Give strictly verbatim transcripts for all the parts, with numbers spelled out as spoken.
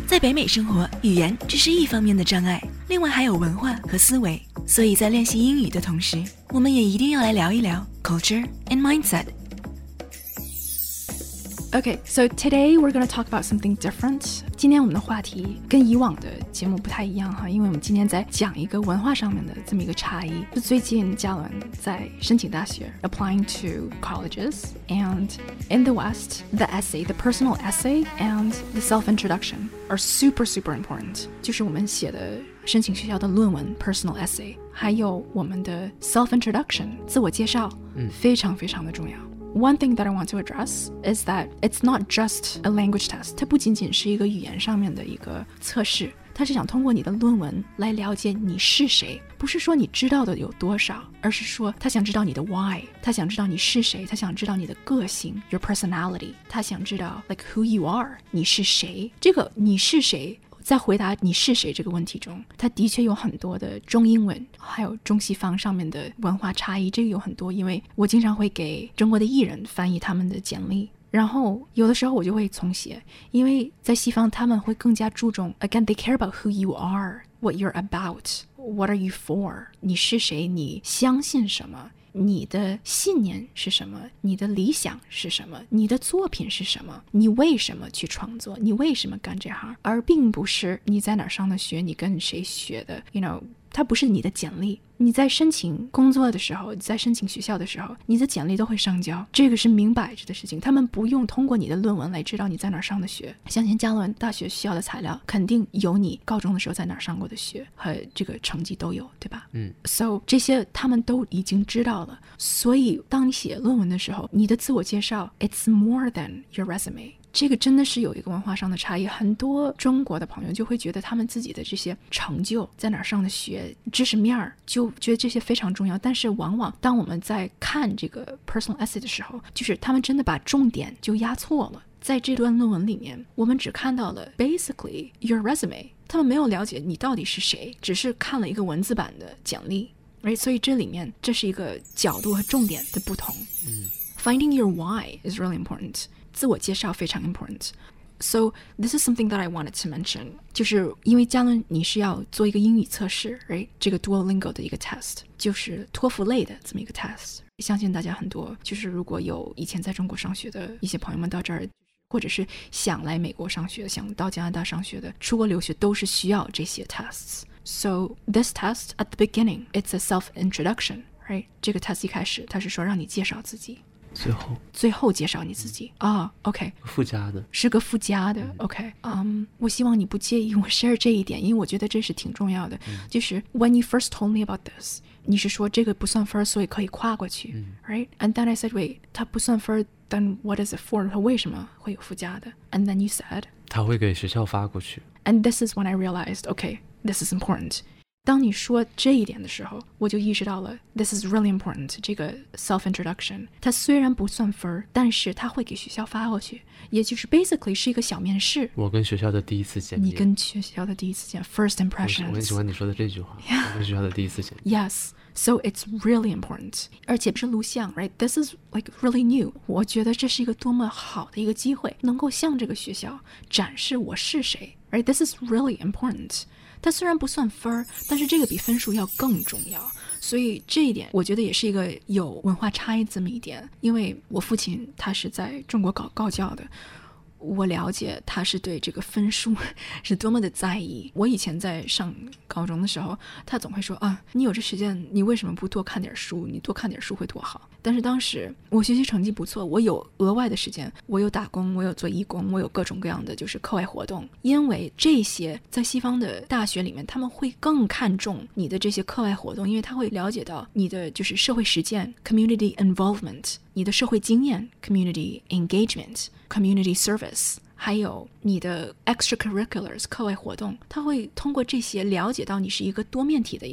在北美生活，语言只是一方面的障碍，另外还有文化和思维。所以在练习英语的同时，我们也一定要来聊一聊 culture and mindset。Okay, so today we're going to talk about something different. 今天我们的话题跟以往的节目不太一样哈，因为我们今天在讲一个文化上面的这么一个差异。就最近嘉伦在申请大学 applying to colleges, and in the West, the essay, the personal essay and the self-introduction are super, super important. 就是我们写的申请学校的论文 personal essay 还有我们的 self-introduction 自我介绍、嗯、非常非常的重要。One thing that I want to address is that it's not just a language test. 它不仅仅是一个语言上面的一个测试，它是想通过你的论文来了解你是谁，不是说你知道的有多少，而是说他想知道你的 why， 他想知道你是谁，他想知道你的个性 your personality， 他想知道 like who you are， 你是谁。这个你是谁在回答你是谁这个问题中，它的确有很多的中英文还有中西方上面的文化差异，这个有很多，因为我经常会给中国的艺人翻译他们的简历，然后有的时候我就会重写，因为在西方他们会更加注重 again they care about who you are, what you're about, what are you for， 你是谁，你相信什么，你的信念是什么，你的理想是什么，你的作品是什么，你为什么去创作，你为什么干这行，而并不是你在哪儿上的学，你跟谁学的 you know， 它不是你的简历。你在申请工作的时候，在申请学校的时候，你的简历都会上交，这个是明摆着的事情，他们不用通过你的论文来知道你在哪儿上的学。相信嘉伦大学需要的材料肯定有你高中的时候在哪儿上过的学和这个成绩都有，对吧？嗯 So 这些他们都已经知道了，所以当你写论文的时候，你的自我介绍 It's more than your resume。这个真的是有一个文化上的差异，很多中国的朋友就会觉得他们自己的这些成就在哪儿上的学知识面就觉得这些非常重要，但是往往当我们在看这个 personal essay 的时候，就是他们真的把重点就压错了。在这段论文里面，我们只看到了 basically your resume， 他们没有了解你到底是谁，只是看了一个文字版的简历， right？ 所以这里面这是一个角度和重点的不同。嗯 Finding your why is really important，自我介绍非常 important. So this is something that I wanted to mention. 就是因为嘉伦你是要做一个英语测试 right？ 这个 Duolingo 的一个 test， 就是托福类的这么一个 test。 相信大家很多就是如果有以前在中国上学的一些朋友们到这儿，或者是想来美国上学，想到加拿大上学的，出国留学都是需要这些 tests. So this test at the beginning, it's a self-introduction, right？ 这个 test 一开始它是说让你介绍自己， 最后最后介绍你自己啊、哦、OK 附加的， 是个附加的、嗯、OK 嗯、um, 我希望你不介意我 share 这一点，因为我觉得这是挺重要的、嗯、就是 when you first told me about this， 你是说这个不算分所以可以跨过去、嗯、right and then I said wait 它不算分 then what is it for， 它为什么会有附加的 and then you said 它会给学校发过去 and this is when I realized okay this is important。当你说这一点的时候，我就意识到了 this is really important。 这个 self-introduction 它虽然不算分，但是它会给学校发过去，也就是 basically 是一个小面试。 我跟学校的第一次见面， 你跟学校的第一次见 first impressions。 我很喜欢你说的这句话、yeah. 我跟学校的第一次见面 Yes So it's really important， 而且不是录像 right This is like really new。 我觉得这是一个多么好的一个机会，能够向这个学校展示我是谁 right This is really important。它虽然不算分，但是这个比分数要更重要，所以这一点我觉得也是一个有文化差异这么一点。因为我父亲他是在中国搞高教的，我了解他是对这个分数是多么的在意。我以前在上高中的时候，他总会说啊，你有这时间你为什么不多看点书，你多看点书会多好。但是当时我学习成绩不错，我有额外的时间，我有打工，我有做义工，我有各种各样的就是课外活动。因为这些在西方的大学里面他们会更看重你的这些课外活动，因为他会了解到你的就是社会实践 community involvement， 你的社会经验 community engagement community service， 还有你的 extracurriculars 课外活动，他会通过这些了解到你是一个多面体的一个人。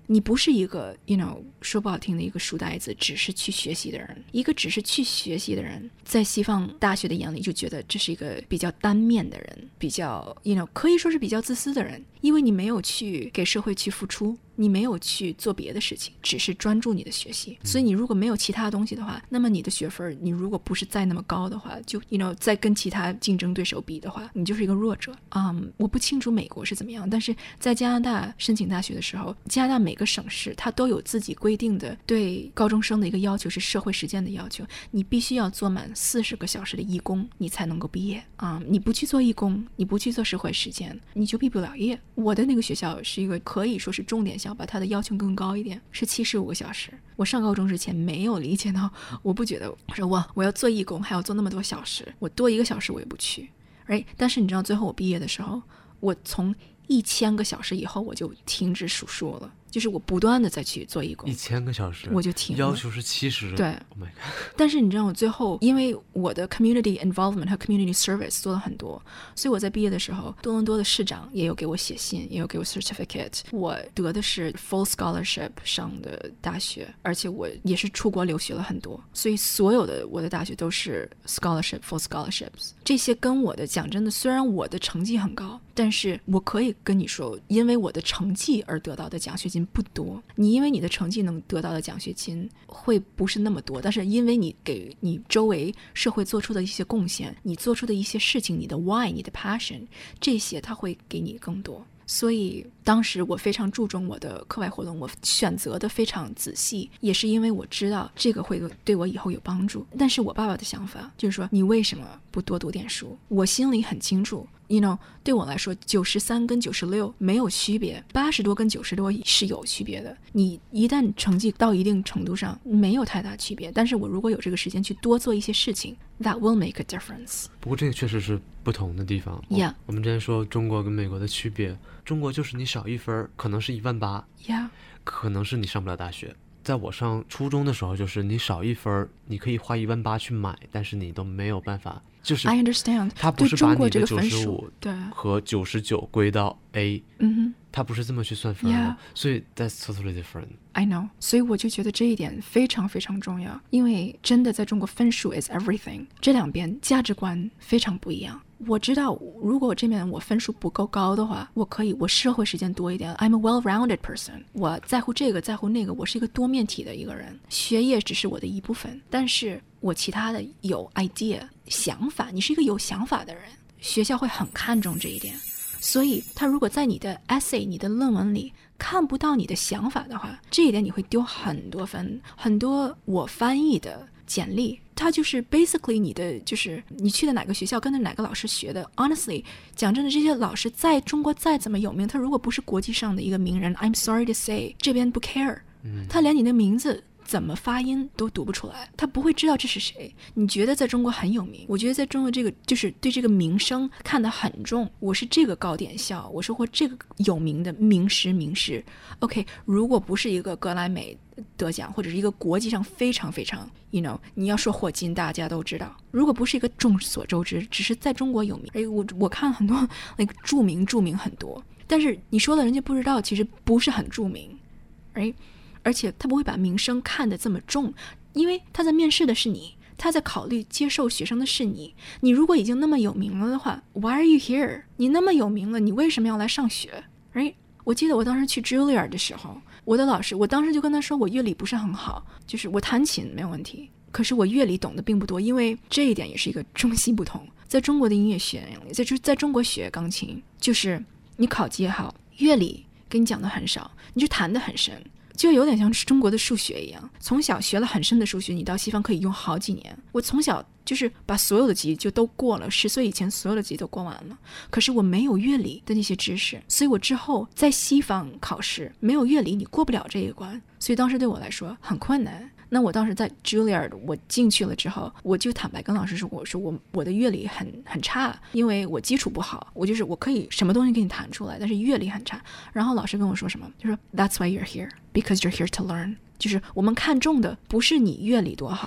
你不是一个 you know 说不好听的一个书呆子，只是去学习的人。一个只是去学习的人，在西方大学的眼里就觉得这是一个比较单面的人，比较 you know 可以说是比较自私的人，因为你没有去给社会去付出，你没有去做别的事情，只是专注你的学习。所以你如果没有其他东西的话，那么你的学分你如果不是再那么高的话，就 you know 再跟其他竞争对手比的话，你就是一个弱者。嗯，我不清楚美国是怎么样，但是在加拿大申请大学的时候，加拿大每个省市它都有自己规定的对高中生的一个要求，是社会实践的要求，你必须要做满四十个小时的义工，你才能够毕业。嗯，你不去做义工，你不去做社会实践，你就毕不了业。我的那个学校是一个可以说是重点校吧，它的要求更高一点，是七十五个小时。我上高中之前没有理解到，我不觉得我说哇我要做义工还要做那么多小时，我多一个小时我也不去。right? 但是你知道最后我毕业的时候，我从一千个小时以后我就停止数数了，就是我不断的再去做义工。 一千个小时我就停了， 要求是七十。 对 Oh my God 但是你知道我最后因为我的 community involvement 和 community service 做了很多，所以我在毕业的时候，多伦多的市长也有给我写信，也有给我 certificate， 我得的是 full scholarship 上的大学，而且我也是出国留学了很多，所以所有的我的大学都是 scholarship full scholarships。 这些跟我的讲真的，虽然我的成绩很高，但是我可以跟你说，因为我的成绩而得到的奖学金不多。你因为你的成绩能得到的奖学金会不是那么多，但是因为你给你周围社会做出的一些贡献，你做出的一些事情，你的 why 你的 passion， 这些它会给你更多。所以当时我非常注重我的课外活动，我选择的非常仔细，也是因为我知道这个会对我以后有帮助。但是我爸爸的想法就是说，你为什么不多读点书？我心里很清楚 you know 对我来说九十三跟九十六没有区别，八十多跟九十多是有区别的。你一旦成绩到一定程度上没有太大区别，但是我如果有这个时间去多做一些事情， that will make a difference。 不过这个确实是不同的地方。 Yeah 我们之前说中国跟美国的区别，中国就是你少一分可能是一万八， Yeah 可能是你上不了大学。在我上初中的时候，就是你少一分你可以花一万八去买，但是你都没有办法，就是 I understand， 他不是把你的九十五和九十九归到 A， 嗯哼， 他不是这么去算分的。 Yeah 所以 that's totally different。 I know， 所以我就觉得这一点非常非常重要，因为真的在中国分数 is everything， 这两边价值观非常不一样。我知道如果我这边我分数不够高的话，我可以我社会时间多一点， I'm a well-rounded person， 我在乎这个在乎那个，我是一个多面体的一个人，学业只是我的一部分，但是我其他的有 idea 想法，你是一个有想法的人，学校会很看重这一点。所以他如果在你的 essay 你的论文里看不到你的想法的话，这一点你会丢很多分。很多我翻译的简历，它就是 basically 你的就是你去的哪个学校跟着哪个老师学的。 Honestly 讲真的，这些老师在中国再怎么有名，他如果不是国际上的一个名人， I'm sorry to say 这边不 care， 他连你的名字怎么发音都读不出来，他不会知道这是谁。你觉得在中国很有名，我觉得在中国这个就是对这个名声看得很重，我是这个高点校，我是或这个有名的名师名师。 OK， 如果不是一个格莱美得奖，或者是一个国际上非常非常 you know 你要说霍金大家都知道，如果不是一个众所周知，只是在中国有名，哎，我我看很多那个著名著名很多，但是你说了人家不知道，其实不是很著名，哎，而且他不会把名声看得这么重，因为他在面试的是你，他在考虑接受学生的是你。你如果已经那么有名了的话， Why are you here？ 你那么有名了，你为什么要来上学？ Right？ 我记得我当时去 Juilliard 的时候，我的老师，我当时就跟他说我乐理不是很好，就是我弹琴没有问题，可是我乐理懂得并不多，因为这一点也是一个中西不同。在中国的音乐学院里，在在中国学钢琴，就是你考级也好，乐理给你讲的很少，你就弹得很深，就有点像中国的数学一样，从小学了很深的数学，你到西方可以用好几年。我从小就是把所有的级就都过了，十岁以前所有的级都过完了，可是我没有乐理的那些知识，所以我之后在西方考试没有乐理你过不了这一关，所以当时对我来说很困难。那我当时在 Juilliard 我进去了之后，我就坦白跟老师说，我说我我的乐理很很差，因为我基础不好，我就是我可以什么东西给你弹出来，但是乐理很差。然后老师跟我说什么，就说 That's why you're here because you're here to learn， 就是我们看重的不是你乐理多好，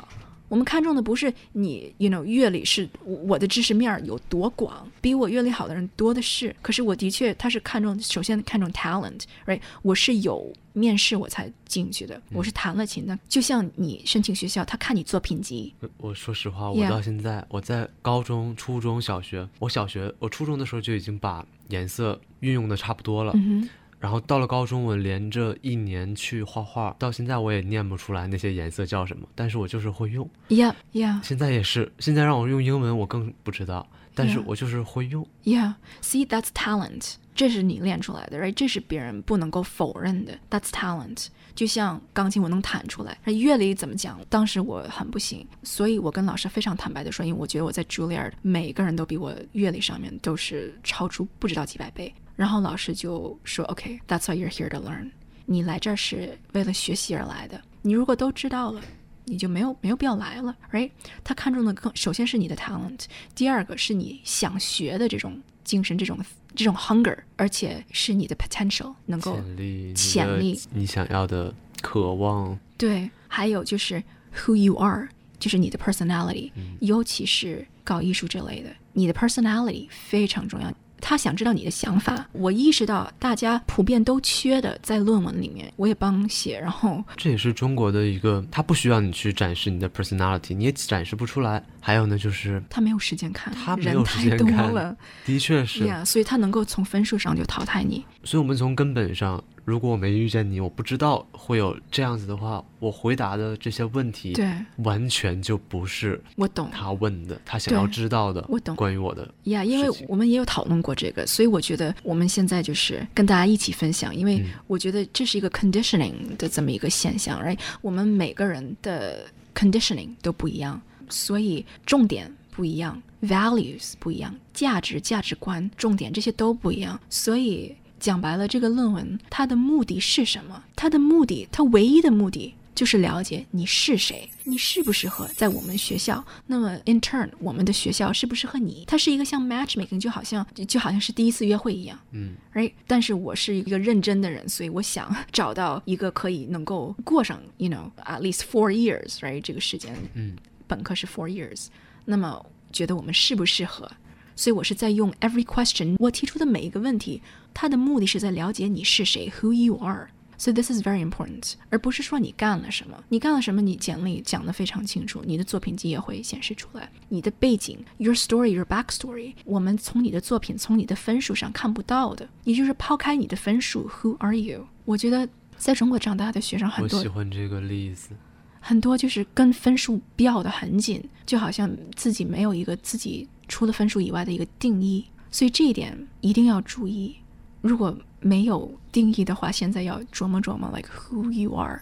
我们看重的不是你 you know 阅历是我的知识面有多广，比我阅历好的人多的是，可是我的确他是看重首先看重 talent right， 我是有面试我才进去的，我是弹了琴的、嗯、就像你申请学校他看你作品集。 我说实话，我到现在、yeah. 我在高中初中小学，我小学我初中的时候就已经把颜色运用的差不多了、 嗯、 然后到了高中我连着一年去画画，到现在我也念不出来那些颜色叫什么，但是我就是会用。 Yeah yeah 现在也是，现在让我用英文我更不知道，但是我就是会用。 Yeah see that's talent， 这是你练出来的 right， 这是别人不能够否认的， that's talent。 就像钢琴我能弹出来，乐理怎么讲当时我很不行，所以我跟老师非常坦白的说，因为我觉得我在 Juilliard 每个人都比我乐理上面都是超出不知道几百倍，然后老师就说 OK that's why you're here to learn， 你来这儿是为了学习而来的，你如果都知道了你就没有没有必要来了 right。 他看中的更首先是你的 talent， 第二个是你想学的这种精神，这种这种 hunger， 而且是你的 potential 能够潜力潜力你想要的渴望。 对，还有就是 who you are， 就是你的 personality、嗯、尤其是搞艺术之类的，你的 personality 非常重要，他想知道你的想法。我意识到大家普遍都缺的在论文里面，我也帮写，然后这也是中国的一个，他不需要你去展示你的 personality， 你也展示不出来。还有呢就是他没有时间看， 他没有时间看， 人太多了， 的确是、 yeah, 所以他能够从分数上就淘汰你。 所以我们从根本上，如果我没遇见你，我不知道会有这样子的话，我回答的这些问题对完全就不是我懂他问的，他想要知道的我懂关于我的呀、yeah, 因为我们也有讨论过这个，所以我觉得我们现在就是跟大家一起分享，因为我觉得这是一个 conditioning 的这么一个现象、right? 我们每个人的 conditioning 都不一样，所以重点不一样， values 不一样，价值价值观重点这些都不一样，所以讲白了这个论文它的目的是什么？它的目的，它唯一的目的就是了解你是谁，你适不适合在我们学校，那么 in turn 我们的学校适不适合你。它是一个像 matchmaking， 就好像就好像是第一次约会一样， 嗯 right？ 但是我是一个认真的人，所以我想找到一个可以能够过上 you know at least four years right 这个时间， 嗯， 本科是 four years， 那么觉得我们适不适合，所以我是在用 every question， 我提出的每一个问题，它的目的是在了解你是谁 who you are。 So this is very important， 而不是说你干了什么，你干了什么你简历讲得非常清楚，你的作品集也会显示出来，你的背景 your story your backstory 我们从你的作品从你的分数上看不到的，也就是抛开你的分数 who are you。 我觉得在中国长大的学生很多， 我喜欢这个例子， 很多就是跟分数标得很紧，就好像自己没有一个自己除了分数以外的一个定义，所以这一点一定要注意，如果没有定义的话，现在要琢磨琢磨 like who you are。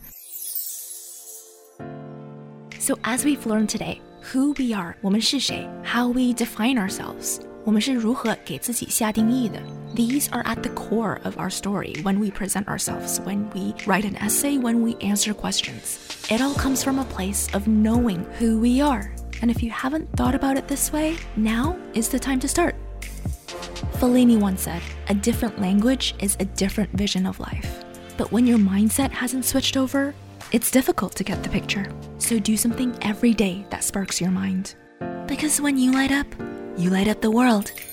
So as we've learned today, who we are 我们是谁， how we define ourselves 我们是如何给自己下定义的。 These are at the core of our story when we present ourselves, when we write an essay, when we answer questions. It all comes from a place of knowing who we are. And if you haven't thought about it this way, now is the time to start. Fellini once said, a different language is a different vision of life. But when your mindset hasn't switched over, it's difficult to get the picture. So do something every day that sparks your mind. Because when you light up, you light up the world.